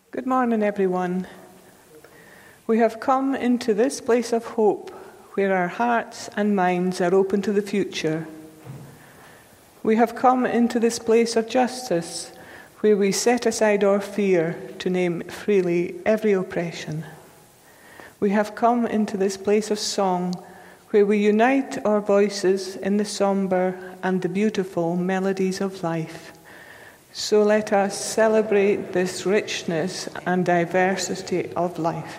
Good morning, everyone. We have come into this place of hope where our hearts and minds are open to the future. We have come into this place of justice where we set aside our fear to name freely every oppression. We have come into this place of song where we unite our voices in the somber and the beautiful melodies of life. So let us celebrate this richness and diversity of life.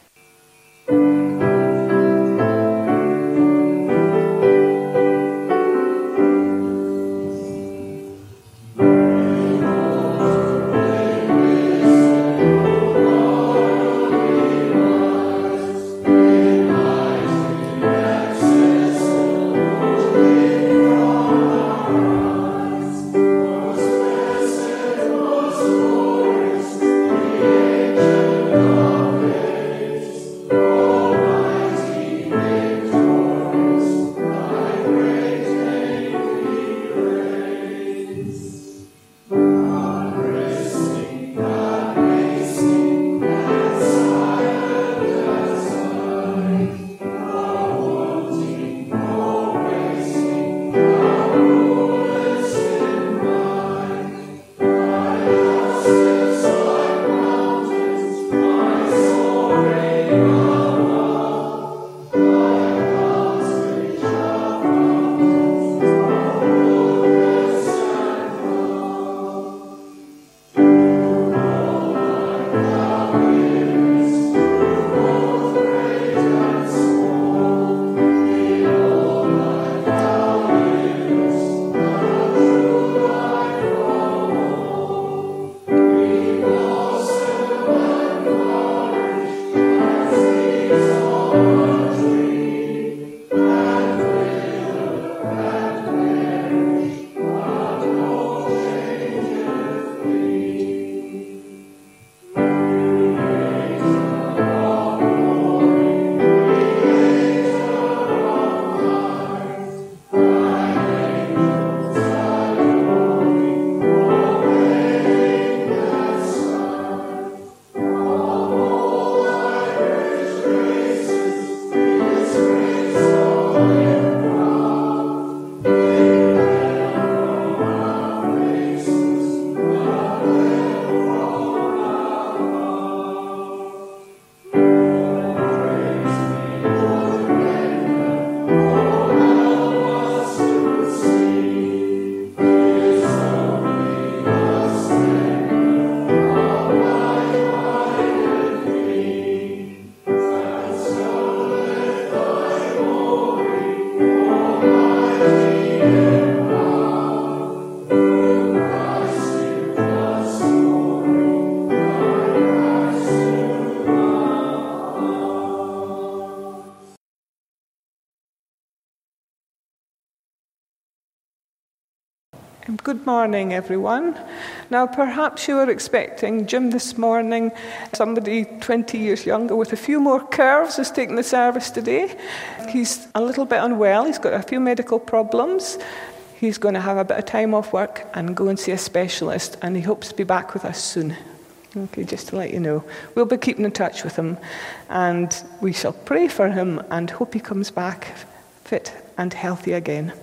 Good morning, everyone. Now, perhaps you were expecting Jim this morning, somebody 20 years younger with a few more curves is taking the service today. He's a little bit unwell. He's got a few medical problems. He's going to have a bit of time off work and go and see a specialist, and he hopes to be back with us soon. Okay, just to let you know. We'll be keeping in touch with him, and we shall pray for him and hope he comes back fit and healthy again.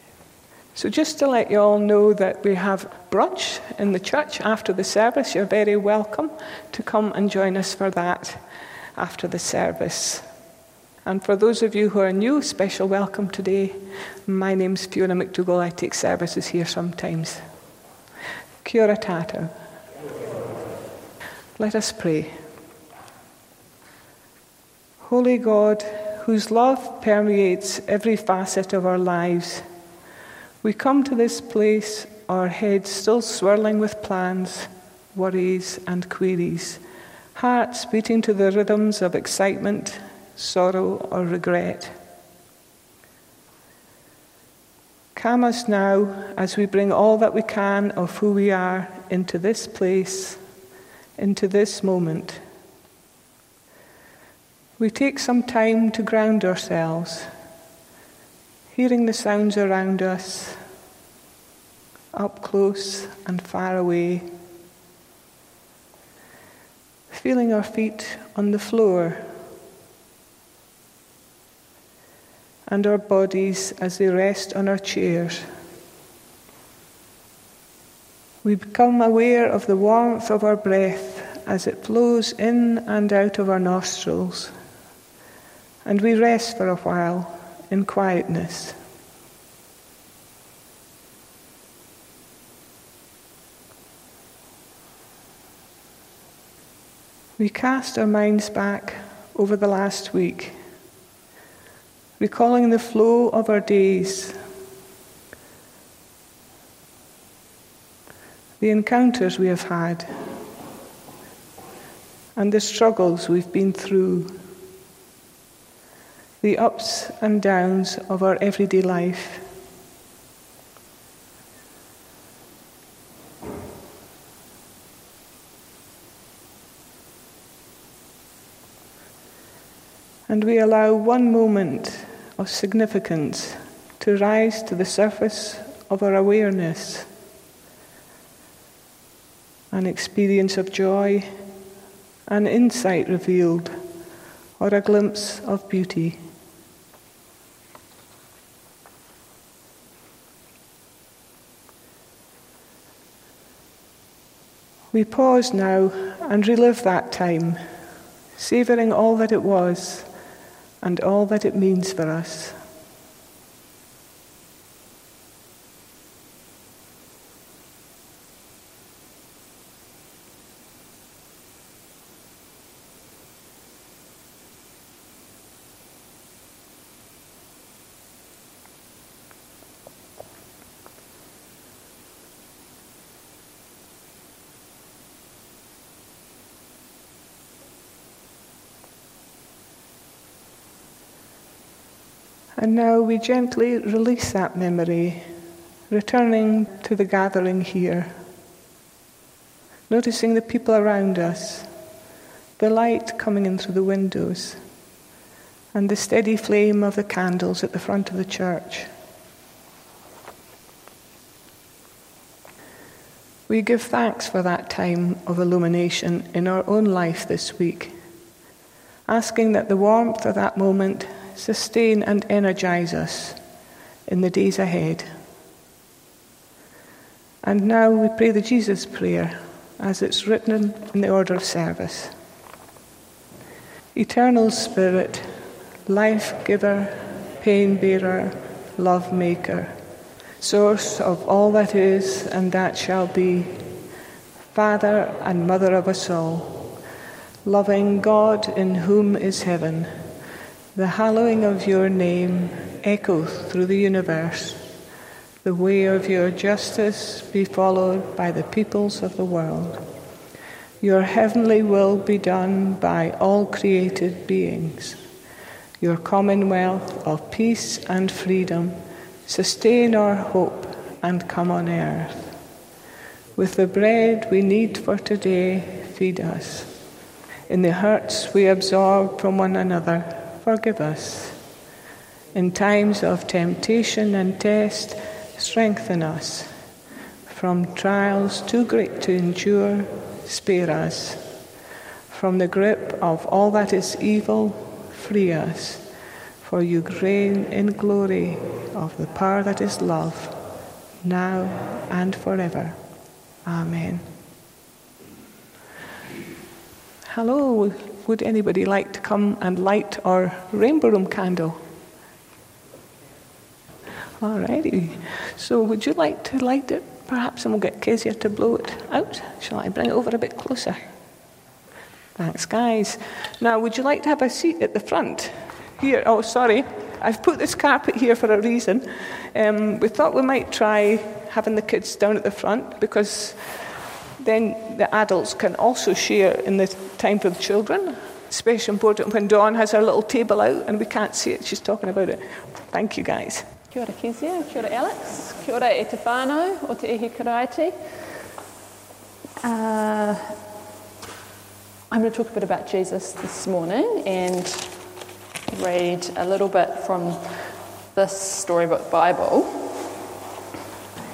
So just to let you all know that we have brunch in the church after the service. You're very welcome to come and join us for that after the service. And for those of you who are new, special welcome today. My name's Fiona McDougall. I take services here sometimes. Kia ora tātou. Let us pray. Holy God, whose love permeates every facet of our lives, we come to this place, our heads still swirling with plans, worries and queries, hearts beating to the rhythms of excitement, sorrow or regret. Calm us now as we bring all that we can of who we are into this place, into this moment. We take some time to ground ourselves, hearing the sounds around us, up close and far away. feeling our feet on the floor and our bodies as they rest on our chairs. We become aware of the warmth of our breath as it flows in and out of our nostrils, and we rest for a while in quietness. We cast our minds back over the last week, recalling the flow of our days, the encounters we have had, and the struggles we've been through, the ups and downs of our everyday life. And we allow one moment of significance to rise to the surface of our awareness, an experience of joy, an insight revealed, or a glimpse of beauty. We pause now and relive that time, savouring all that it was and all that it means for us. And now we gently release that memory, returning to the gathering here, noticing the people around us, the light coming in through the windows, and the steady flame of the candles at the front of the church. We give thanks for that time of illumination in our own life this week, asking that the warmth of that moment sustain and energize us in the days ahead. And now we pray the Jesus Prayer as it's written in the order of service. Eternal Spirit, life-giver, pain-bearer, love-maker, source of all that is and that shall be, Father and Mother of us all, loving God in whom is heaven, the hallowing of your name echoeth through the universe. The way of your justice be followed by the peoples of the world. Your heavenly will be done by all created beings. Your commonwealth of peace and freedom sustain our hope and come on earth. With the bread we need for today, feed us. In the hurts we absorb from one another, forgive us. In times of temptation and test, strengthen us. From trials too great to endure, spare us. From the grip of all that is evil, free us. For you reign in glory of the power that is love, now and forever. Amen. Hello. Would anybody like to come and light our Rainbow Room candle? All righty. So would you like to light it, perhaps, and we'll get Kezia to blow it out? Shall I bring it over a bit closer? Thanks, guys. Now, would you like to have a seat at the front? Here, oh, sorry. I've put this carpet here for a reason. We thought we might try having the kids down at the front, because then the adults can also share in the time for the children. Especially important when Dawn has her little table out and we can't see it. She's talking about it. Thank you, guys. Kia ora Kezia, kia ora Alex, kia ora e te whānau o te ihi karaiti. I'm going to talk a bit about Jesus this morning and read a little bit from this Storybook Bible.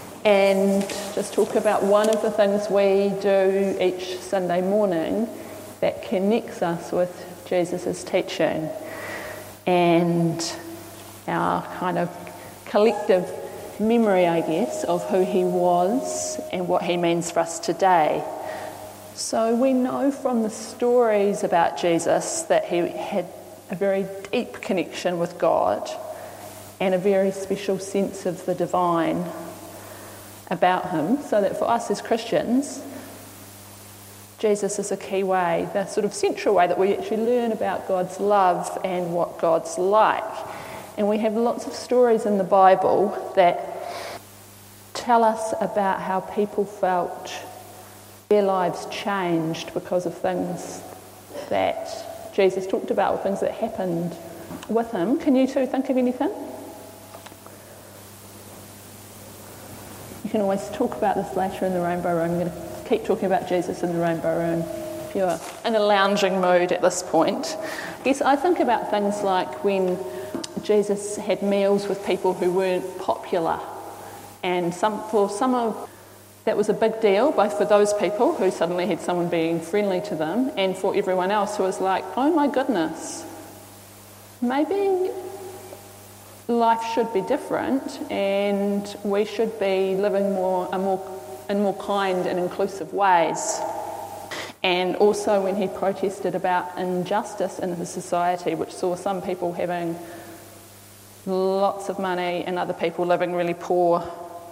And just talk about one of the things we do each Sunday morning that connects us with Jesus' teaching and our kind of collective memory, I guess, of who he was and what he means for us today. So we know from the stories about Jesus that he had a very deep connection with God and a very special sense of the divine about him, so that for us as Christians, Jesus is a key way, the sort of central way that we actually learn about God's love and what God's like. And we have lots of stories in the Bible that tell us about how people felt their lives changed because of things that Jesus talked about, or things that happened with him. Can you two think of anything? You can always talk about this later in the Rainbow Room. I'm going to keep talking about Jesus in the Rainbow Room if you're in a lounging mood at this point. I guess I think about things like when Jesus had meals with people who weren't popular, and for some of that was a big deal, both for those people who suddenly had someone being friendly to them, and for everyone else who was like, oh my goodness, maybe life should be different and we should be living in more kind and inclusive ways. And also when he protested about injustice in his society, which saw some people having lots of money and other people living really poor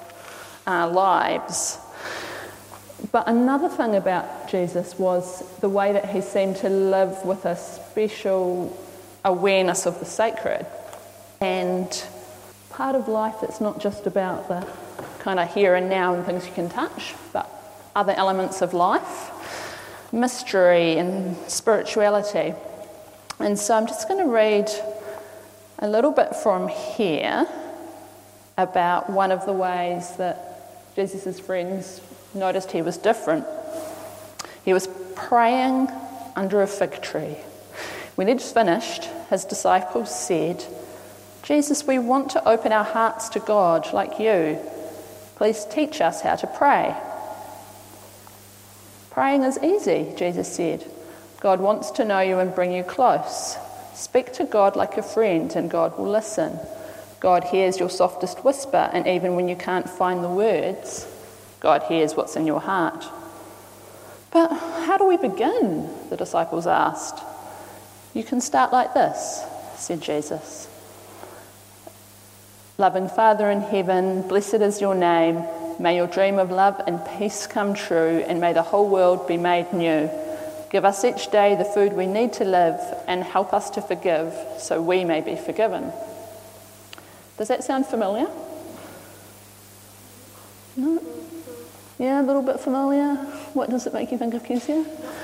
lives. But another thing about Jesus was the way that he seemed to live with a special awareness of the sacred. And part of life that's not just about the kind of here and now and things you can touch, but other elements of life, mystery and spirituality. And so I'm just going to read a little bit from here about one of the ways that Jesus' friends noticed he was different. He was praying under a fig tree. When he'd finished, his disciples said, Jesus, we want to open our hearts to God like you. Please teach us how to pray. Praying is easy, Jesus said. God wants to know you and bring you close. Speak to God like a friend and God will listen. God hears your softest whisper, and even when you can't find the words, God hears what's in your heart. But how do we begin? The disciples asked. You can start like this, said Jesus. Loving Father in heaven, blessed is your name. May your dream of love and peace come true, and may the whole world be made new. Give us each day the food we need to live, and help us to forgive so we may be forgiven. Does that sound familiar? No? Yeah, a little bit familiar. What does it make you think of, Kezia?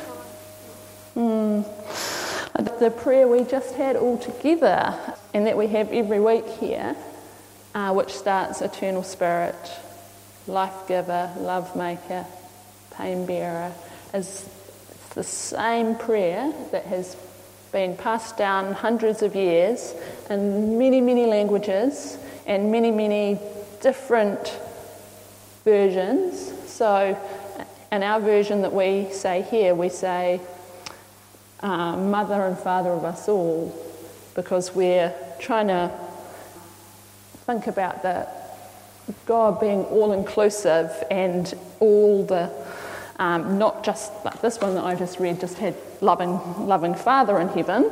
The prayer we just had all together, and that we have every week here, which starts Eternal Spirit, Life Giver, Love Maker, Pain Bearer, is the same prayer that has been passed down hundreds of years in many, many languages and many, many different versions. So in our version that we say here, we say Mother and Father of us all, because we're trying to think about the God being all-inclusive and all the not just like this one that I just read just had loving Father in heaven.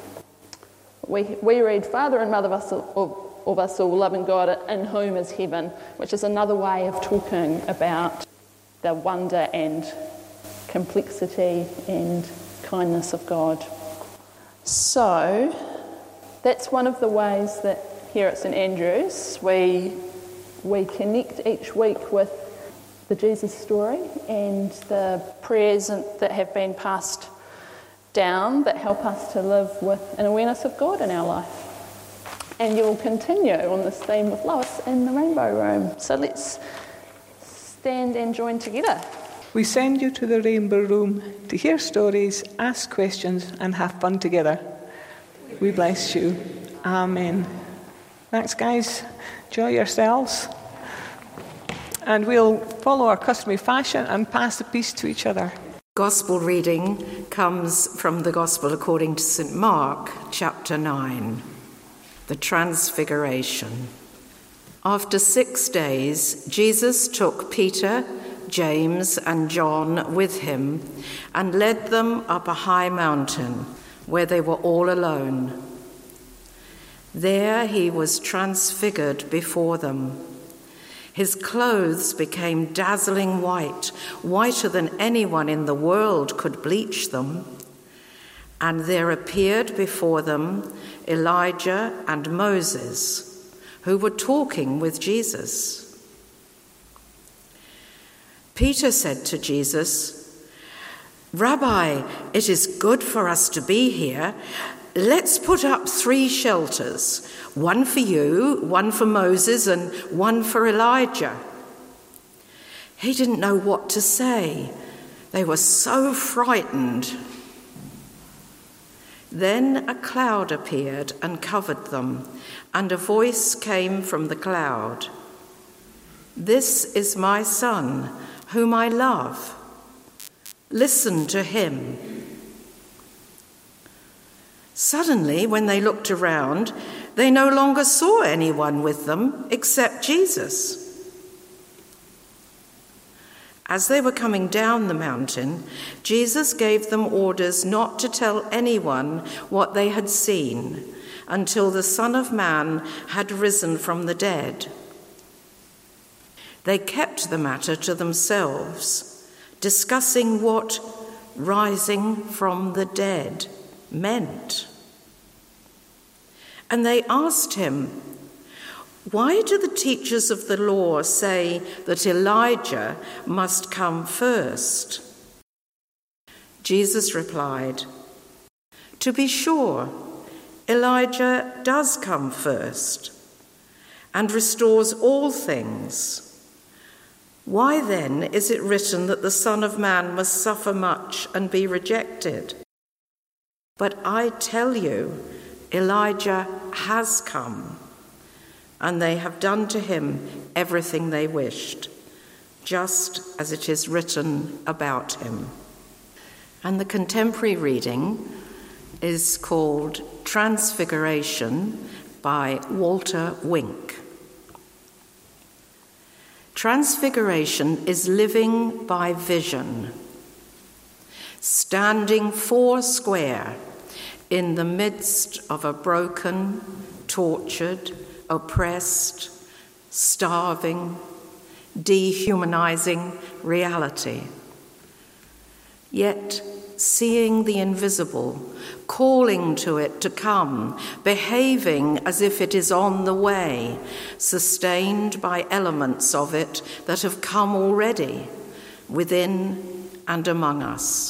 We read Father and Mother of us all, loving God in whom is heaven, which is another way of talking about the wonder and complexity and kindness of God. So that's one of the ways that here at St Andrews we connect each week with the Jesus story and the prayers that have been passed down that help us to live with an awareness of God in our life. And you'll continue on this theme with Lois in the Rainbow Room. So let's stand and join together. We send you to the Rainbow Room to hear stories, ask questions, and have fun together. We bless you. Amen. Thanks, guys. Enjoy yourselves. And we'll follow our customary fashion and pass the peace to each other. Gospel reading comes from the Gospel according to St. Mark, chapter 9, the Transfiguration. After 6 days, Jesus took Peter, James, and John with him and led them up a high mountain where they were all alone. There he was transfigured before them. His clothes became dazzling white, whiter than anyone in the world could bleach them. And there appeared before them Elijah and Moses, who were talking with Jesus. Peter said to Jesus, "Rabbi, it is good for us to be here. Let's put up 3 shelters, one for you, one for Moses, and one for Elijah." He didn't know what to say. They were so frightened. Then a cloud appeared and covered them, and a voice came from the cloud. "This is my son, whom I love. Listen to him." Suddenly, when they looked around, they no longer saw anyone with them except Jesus. As they were coming down the mountain, Jesus gave them orders not to tell anyone what they had seen until the Son of Man had risen from the dead. They kept the matter to themselves, discussing what rising from the dead meant. And they asked him, "Why do the teachers of the law say that Elijah must come first?" Jesus replied, "To be sure, Elijah does come first and restores all things. Why then is it written that the Son of Man must suffer much and be rejected? But I tell you, Elijah has come, and they have done to him everything they wished, just as it is written about him." And the contemporary reading is called Transfiguration by Walter Wink. Transfiguration is living by vision, standing 4 square in the midst of a broken, tortured, oppressed, starving, dehumanizing reality. Yet seeing the invisible, calling to it to come, behaving as if it is on the way, sustained by elements of it that have come already, within and among us.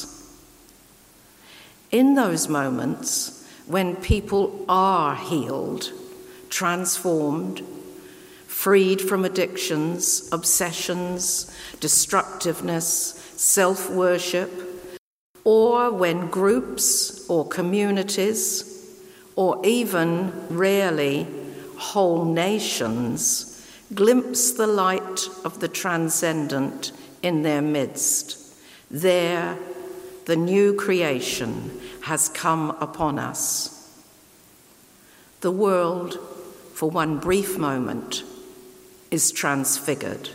In those moments when people are healed, transformed, freed from addictions, obsessions, destructiveness, self-worship, or when groups or communities, or even rarely whole nations, glimpse the light of the transcendent in their midst, there the new creation has come upon us. The world, for one brief moment, is transfigured.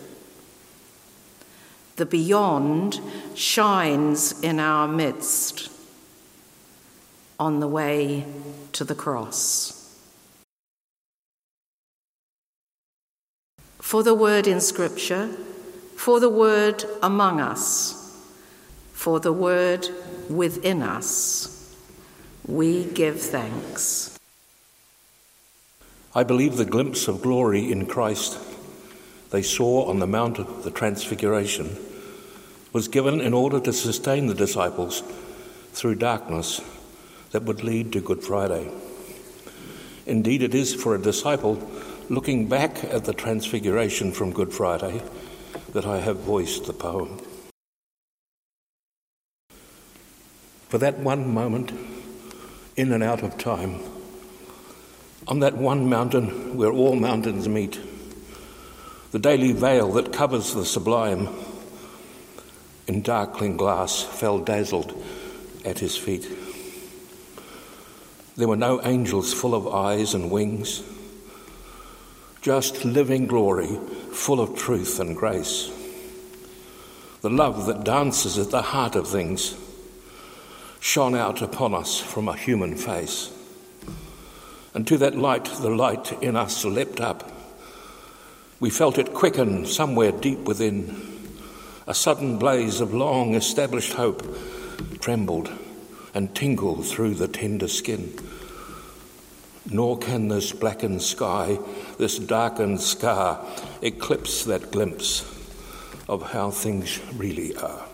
The beyond shines in our midst on the way to the cross. For the word in Scripture, for the word among us, for the word within us, we give thanks. I believe the glimpse of glory in Christ they saw on the Mount of the Transfiguration was given in order to sustain the disciples through darkness that would lead to Good Friday. Indeed, it is for a disciple looking back at the Transfiguration from Good Friday that I have voiced the poem. For that one moment, in and out of time, on that one mountain where all mountains meet, the daily veil that covers the sublime, in darkling glass fell dazzled at his feet. There were no angels full of eyes and wings, just living glory full of truth and grace. The love that dances at the heart of things shone out upon us from a human face. And to that light, the light in us leapt up. We felt it quicken somewhere deep within. A sudden blaze of long-established hope trembled and tingled through the tender skin. Nor can this blackened sky, this darkened scar, eclipse that glimpse of how things really are.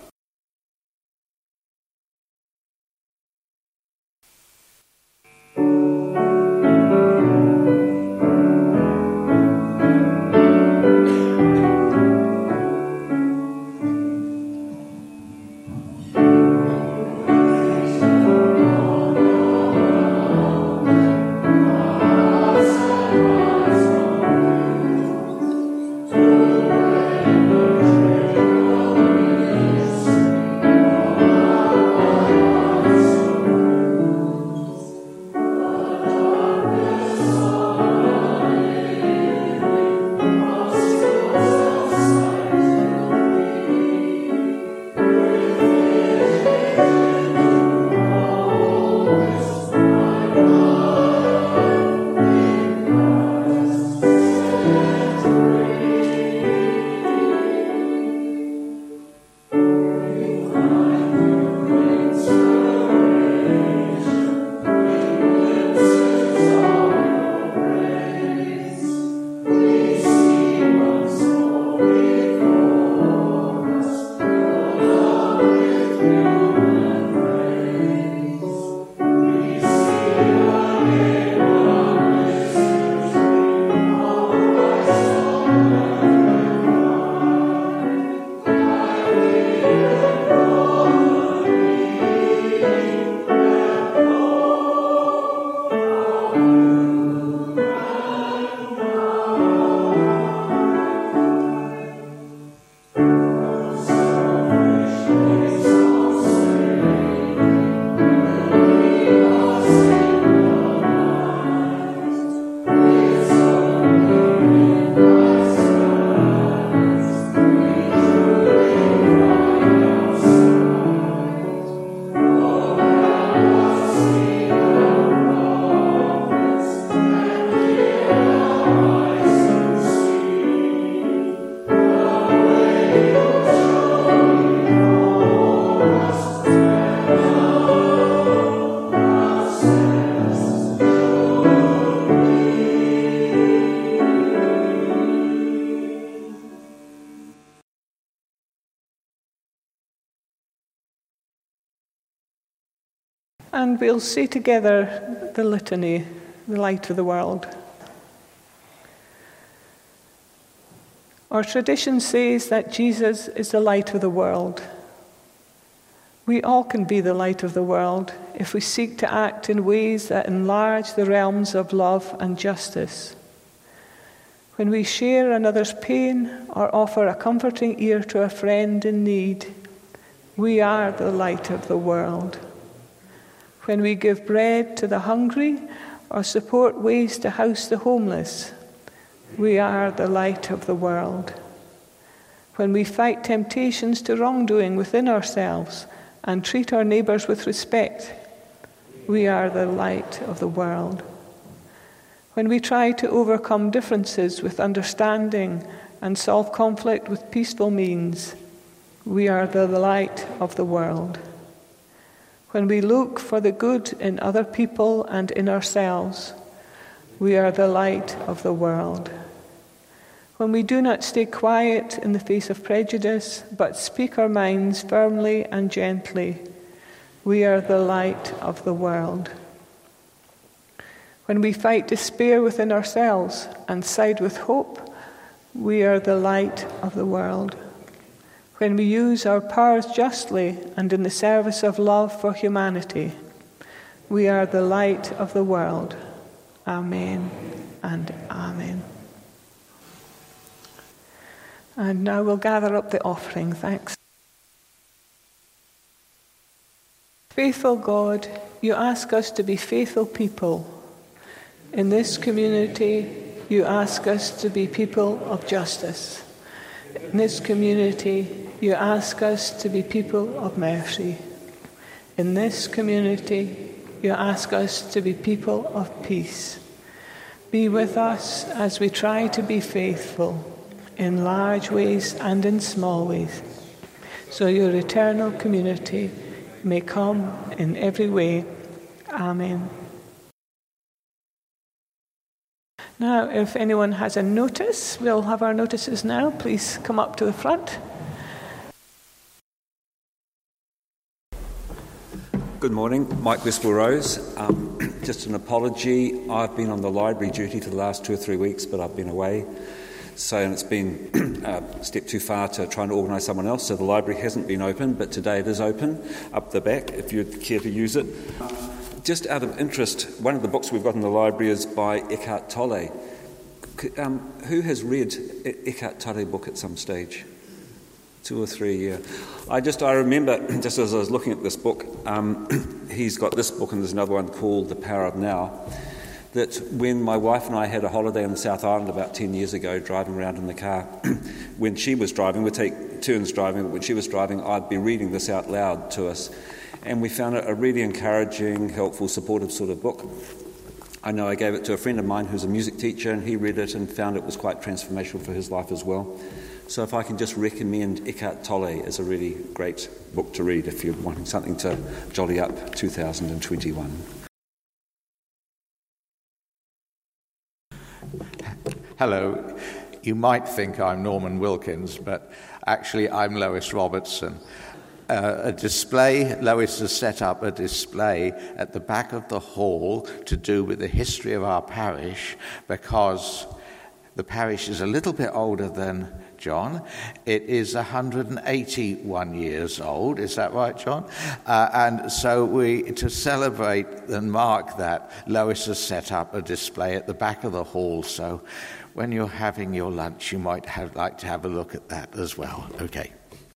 And we'll say together the litany, the light of the world. Our tradition says that Jesus is the light of the world. We all can be the light of the world if we seek to act in ways that enlarge the realms of love and justice. When we share another's pain or offer a comforting ear to a friend in need, we are the light of the world. When we give bread to the hungry or support ways to house the homeless, we are the light of the world. When we fight temptations to wrongdoing within ourselves and treat our neighbours with respect, we are the light of the world. When we try to overcome differences with understanding and solve conflict with peaceful means, we are the light of the world. When we look for the good in other people and in ourselves, we are the light of the world. When we do not stay quiet in the face of prejudice, but speak our minds firmly and gently, we are the light of the world. When we fight despair within ourselves and side with hope, we are the light of the world. When we use our powers justly and in the service of love for humanity, we are the light of the world. Amen and amen. And now we'll gather up the offering. Thanks. Faithful God, you ask us to be faithful people. In this community, you ask us to be people of justice. In this community, you ask us to be people of mercy. In this community, you ask us to be people of peace. Be with us as we try to be faithful in large ways and in small ways, so your eternal community may come in every way. Amen. Now, if anyone has a notice, we'll have our notices now. Please come up to the front. Good morning, Mike Westwell-Rose. Just an apology. I've been on the library duty for the last 2 or 3 weeks, but I've been away. And it's been a step too far to try and organise someone else, so the library hasn't been open, but today it is open, up the back, if you'd care to use it. Just out of interest, one of the books we've got in the library is by Eckhart Tolle. Who has read Eckhart Tolle book at some stage? 2 or 3, yeah. I remember, just as I was looking at this book, he's got this book and there's another one called The Power of Now, that when my wife and I had a holiday in the South Island about 10 years ago, driving around in the car, when she was driving, we'd take turns driving, but when she was driving, I'd be reading this out loud to us. And we found it a really encouraging, helpful, supportive sort of book. I know I gave it to a friend of mine who's a music teacher, and he read it and found it was quite transformational for his life as well. So if I can just recommend Eckhart Tolle as a really great book to read if you're wanting something to jolly up 2021. Hello. You might think I'm Norman Wilkins, but actually I'm Lois Robertson. Lois has set up a display at the back of the hall to do with the history of our parish, because the parish is a little bit older than John. It is 181 years old. Is that right, John? And so to celebrate and mark that, Lois has set up a display at the back of the hall. So when you're having your lunch, you might like to have a look at that as well. Okay.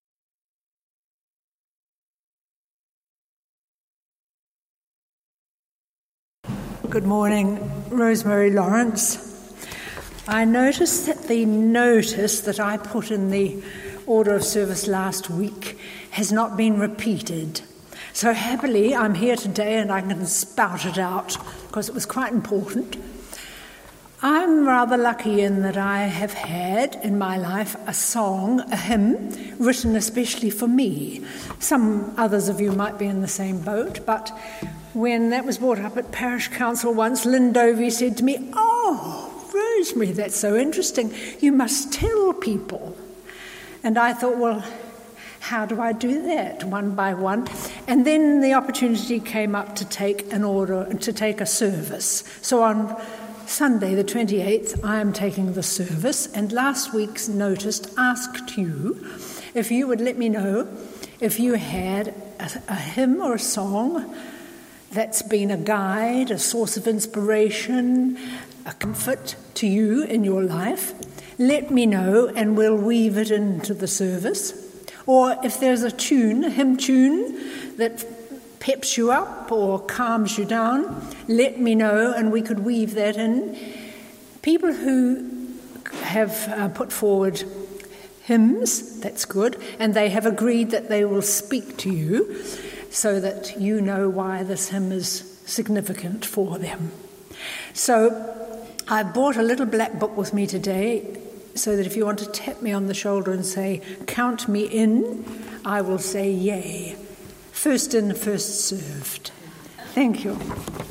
Good morning, Rosemary Lawrence. I noticed that the notice that I put in the order of service last week has not been repeated. So happily, I'm here today and I can spout it out because it was quite important. I'm rather lucky in that I have had in my life a song, a hymn, written especially for me. Some others of you might be in the same boat, but when that was brought up at Parish Council once, Lynn Dovey said to me, "Oh, Rosemary, that's so interesting. You must tell people." And I thought, well, how do I do that one by one? And then the opportunity came up to take a service. So on Sunday, the 28th, I am taking the service, and last week's notice asked you if you would let me know if you had a hymn or a song that's been a guide, a source of inspiration, a comfort to you in your life. Let me know and we'll weave it into the service. Or if there's a tune, a hymn tune that peps you up or calms you down, let me know and we could weave that in. People who have put forward hymns, that's good, and they have agreed that they will speak to you so that you know why this hymn is significant for them. So I brought a little black book with me today so that if you want to tap me on the shoulder and say, "Count me in," I will say, "Yay." First in, first served. Thank you.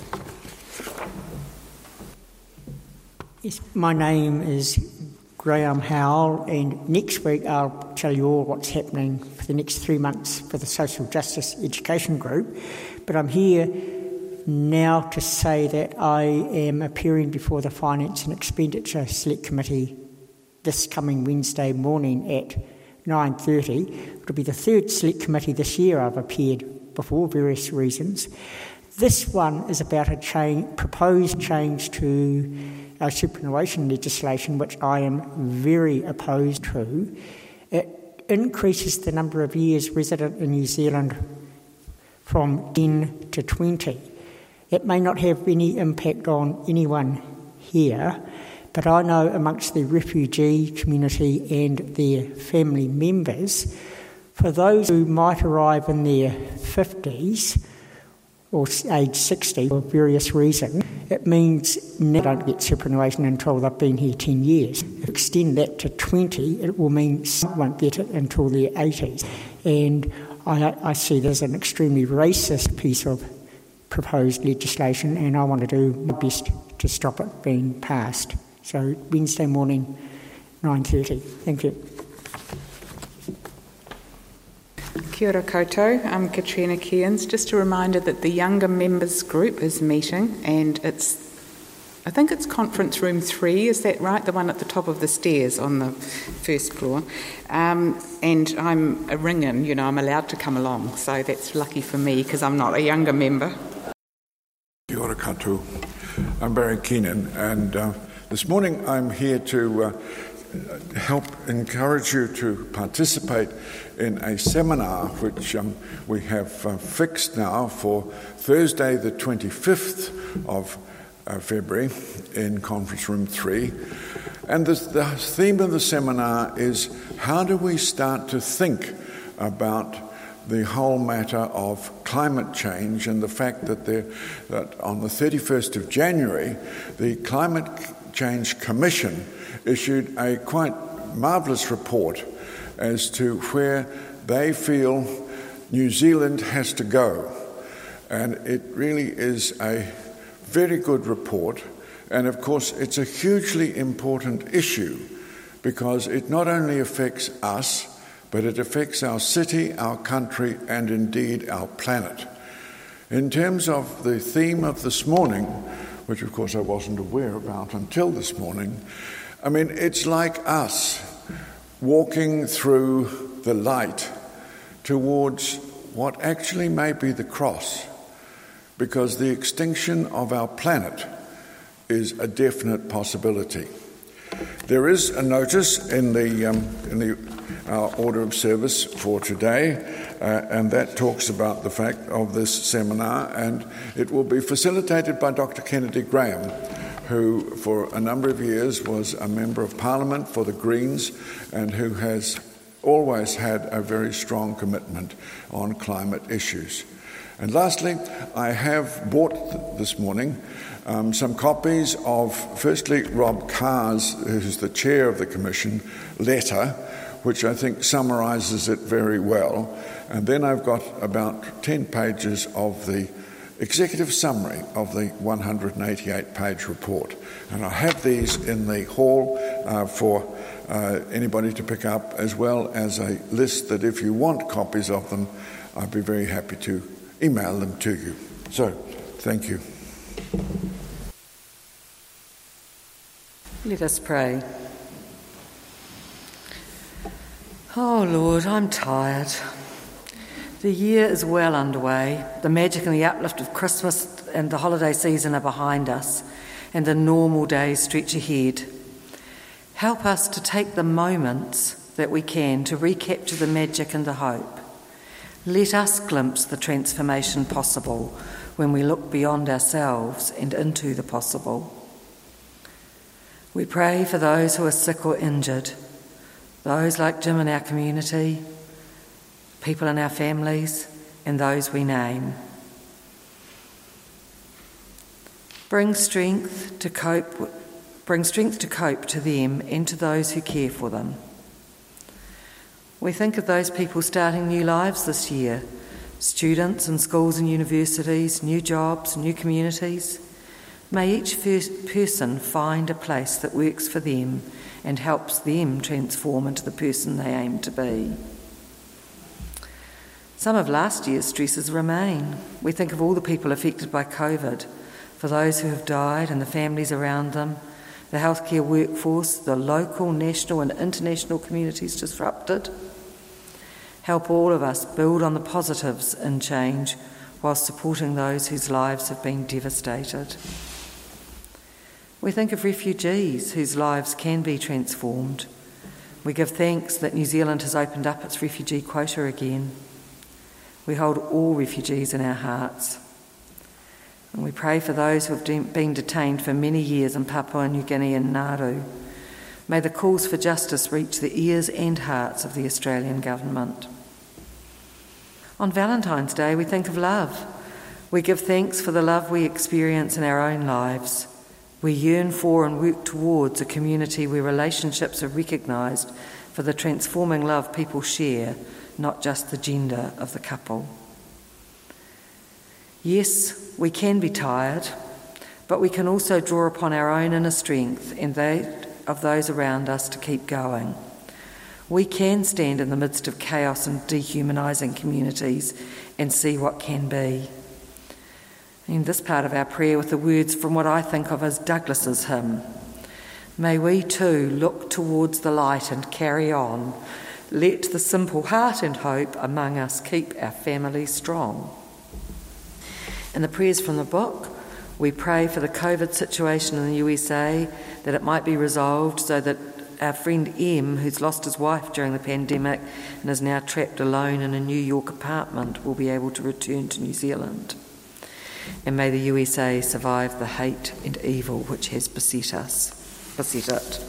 Yes, my name is Graham Howell, and next week I'll tell you all what's happening for the next 3 months for the Social Justice Education Group. But I'm here now to say that I am appearing before the Finance and Expenditure Select Committee this coming Wednesday morning at 9:30. It'll be the third Select Committee this year I've appeared before various reasons. This one is about a proposed change to our superannuation legislation, which I am very opposed to. It increases the number of years resident in New Zealand from 10 to 20. It may not have any impact on anyone here, but I know amongst the refugee community and their family members, for those who might arrive in their 50s or age 60 for various reasons, it means they don't get superannuation until they've been here 10 years. Extend that to 20, it will mean some won't get it until their 80s. And I see this as an extremely racist piece of proposed legislation, and I want to do my best to stop it being passed. So Wednesday morning, 9:30. Thank you. Kia ora koutou, I'm Katrina Cairns. Just a reminder that the younger members group is meeting, and I think it's conference room 3, is that right? The one at the top of the stairs on the first floor. And I'm a ring-in, I'm allowed to come along, so that's lucky for me because I'm not a younger member. Kia ora koutou, I'm Barry Keenan, and this morning I'm here to help encourage you to participate in a seminar which we have fixed now for Thursday the 25th of February in Conference Room 3. And the theme of the seminar is how do we start to think about the whole matter of climate change and the fact that on the 31st of January, the Climate Change Commission issued a quite marvellous report as to where they feel New Zealand has to go. And it really is a very good report. And of course, it's a hugely important issue because it not only affects us, but it affects our city, our country, and indeed our planet. In terms of the theme of this morning, which of course I wasn't aware about until this morning, I mean, it's like us walking through the light towards what actually may be the cross, because the extinction of our planet is a definite possibility. There is a notice in our order of service for today, and that talks about the fact of this seminar, and it will be facilitated by Dr. Kennedy Graham, who for a number of years was a Member of Parliament for the Greens and who has always had a very strong commitment on climate issues. And lastly, I have bought this morning some copies of, firstly, Rob Carr's, who's the chair of the Commission, letter, which I think summarises it very well. And then I've got about 10 pages of the executive summary of the 188-page report. And I have these in the hall for anybody to pick up, as well as a list that if you want copies of them, I'd be very happy to email them to you. So, thank you. Let us pray. Oh Lord, I'm tired. The year is well underway. The magic and the uplift of Christmas and the holiday season are behind us, and the normal days stretch ahead. Help us to take the moments that we can to recapture the magic and the hope. Let us glimpse the transformation possible when we look beyond ourselves and into the possible. We pray for those who are sick or injured, those like Jim in our community, people in our families, and those we name. Bring strength to cope to them and to those who care for them. We think of those people starting new lives this year, students in schools and universities, new jobs, new communities. May each person find a place that works for them and helps them transform into the person they aim to be. Some of last year's stresses remain. We think of all the people affected by COVID, for those who have died and the families around them, the healthcare workforce, the local, national and international communities disrupted. Help all of us build on the positives in change while supporting those whose lives have been devastated. We think of refugees whose lives can be transformed. We give thanks that New Zealand has opened up its refugee quota again. We hold all refugees in our hearts. And we pray for those who have been detained for many years in Papua New Guinea and Nauru. May the calls for justice reach the ears and hearts of the Australian government. On Valentine's Day, we think of love. We give thanks for the love we experience in our own lives. We yearn for and work towards a community where relationships are recognised for the transforming love people share, not just the gender of the couple. Yes, we can be tired, but we can also draw upon our own inner strength and that of those around us to keep going. We can stand in the midst of chaos and dehumanising communities and see what can be. In this part of our prayer with the words from what I think of as Douglas's hymn, may we too look towards the light and carry on. Let the simple heart and hope among us keep our family strong. In the prayers from the book, we pray for the COVID situation in the USA, that it might be resolved so that our friend M, who's lost his wife during the pandemic and is now trapped alone in a New York apartment, will be able to return to New Zealand. And may the USA survive the hate and evil which has beset it.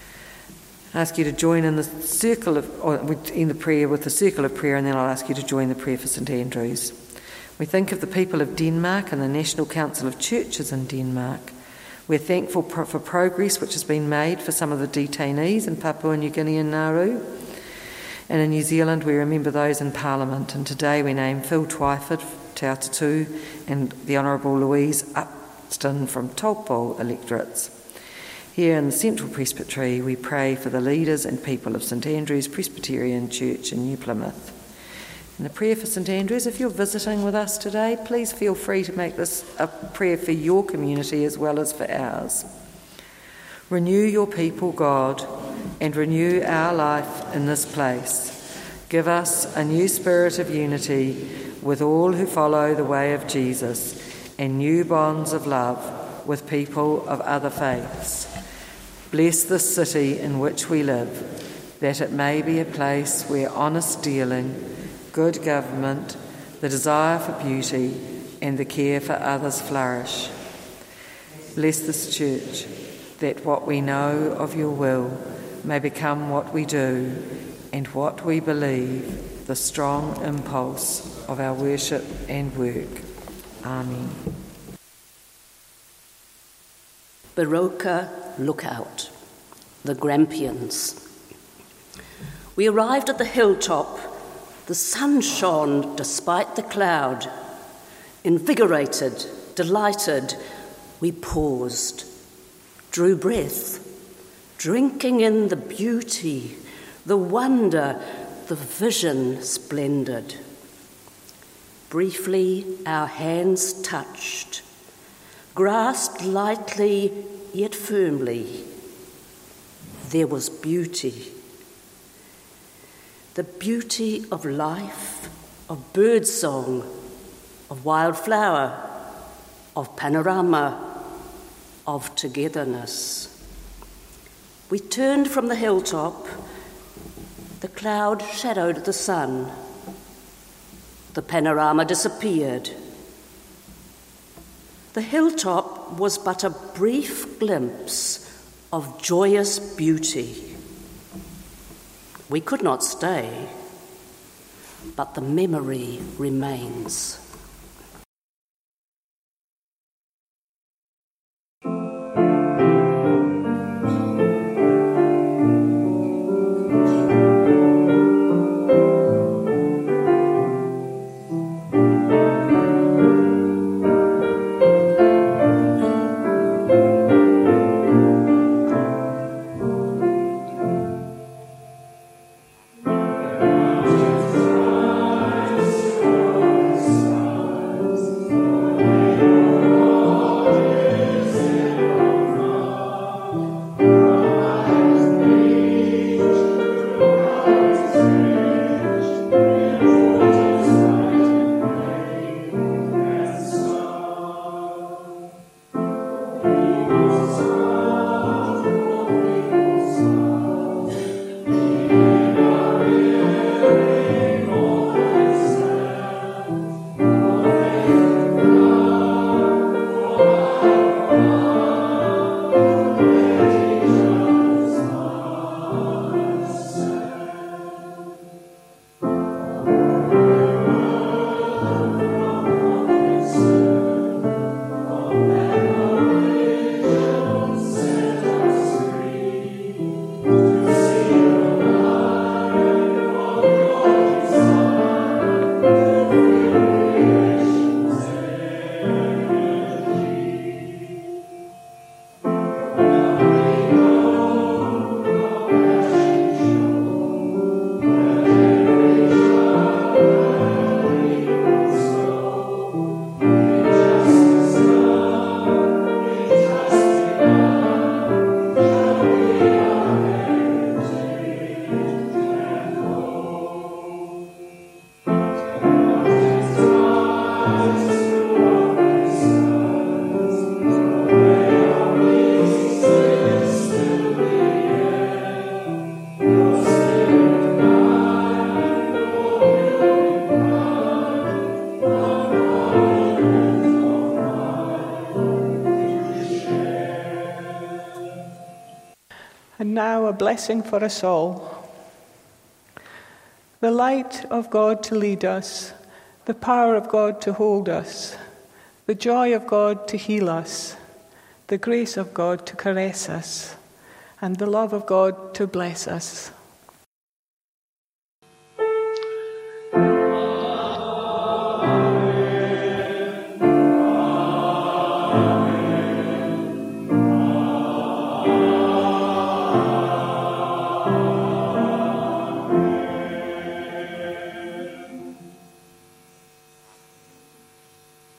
I ask you to join in the circle of, or in the prayer with the circle of prayer, and then I'll ask you to join the prayer for St Andrews. We think of the people of Denmark and the National Council of Churches in Denmark. We're thankful for progress which has been made for some of the detainees in Papua New Guinea and Nauru. And in New Zealand we remember those in Parliament, and today we name Phil Twyford, Te Atatū, and the Honourable Louise Upston from Taupo electorates. Here in the Central Presbytery we pray for the leaders and people of St Andrew's Presbyterian Church in New Plymouth. In the prayer for St Andrews, if you're visiting with us today, please feel free to make this a prayer for your community as well as for ours. Renew your people, God, and renew our life in this place. Give us a new spirit of unity with all who follow the way of Jesus, and new bonds of love with people of other faiths. Bless this city in which we live, that it may be a place where honest dealing, good government, the desire for beauty, and the care for others flourish. Bless this church, that what we know of your will may become what we do, and what we believe, the strong impulse of our worship and work. Amen. Baroka Lookout, the Grampians. We arrived at the hilltop. The sun shone despite the cloud. Invigorated, delighted, we paused, drew breath, drinking in the beauty, the wonder, the vision splendid. Briefly, our hands touched, grasped lightly yet firmly. There was beauty. The beauty of life, of birdsong, of wildflower, of panorama, of togetherness. We turned from the hilltop. The cloud shadowed the sun. The panorama disappeared. The hilltop was but a brief glimpse of joyous beauty. We could not stay, but the memory remains. now a blessing for us all. The light of God to lead us, the power of God to hold us, the joy of God to heal us, the grace of God to caress us, and the love of God to bless us.